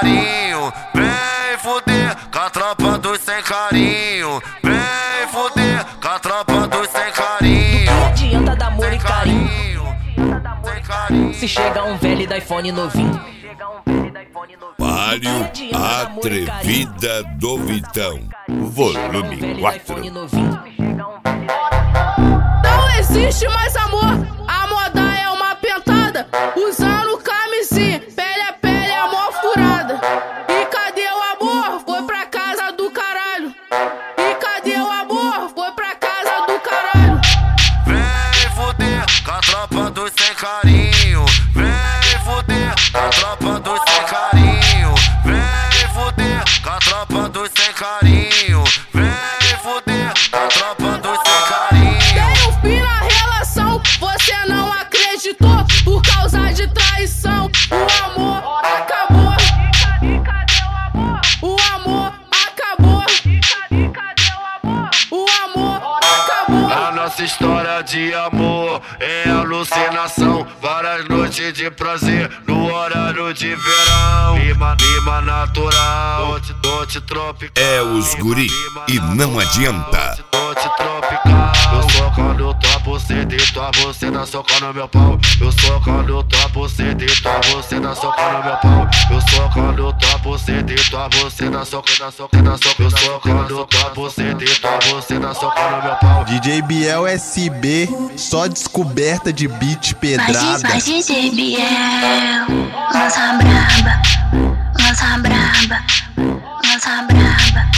carinho. Vem fuder com a tropa dos sem carinho. Vem fuder com a tropa dos sem carinho. Não adianta dar amor e carinho Sem carinho. se chega um velho da iPhone novinho. Mário Atrevida do Vitão, volume 4. Não existe mais amor, a moda é uma pentada. Usando camisinha, pele a pele é mó furada. E cadê o amor? Foi pra casa do caralho. E cadê o amor? Foi pra casa do caralho. Vem fuder com a tropa dos sem carinho. Vem fuder com a tropa dos sem carinho. Vem fuder com a tropa dos sem carinho. Vem fuder com a tropa dos sem carinho. Dei um fim na relação, você não acreditou. Por causa de traição, o amor acabou. E cadê o amor? O amor acabou. E cadê o amor? O amor acabou. A nossa história de amor é alucinação. Várias noites de prazer no horário de verão. Clima natural, dote tropical. É os guri e não adianta. Dote tropical. Eu sou quando topo CD, tua você dá soca no meu pau. Eu sou quando topo CD, tua você dá soca no meu pau. Eu sou quando topo CD, tua você dá soca, dá soca, dá soca. Eu sou quando topo CD, tua você dá soca no meu pau. DJ Biel SB, só descoberta de beat pedrada. Vai DJ Biel, lança braba, lança braba, lança braba.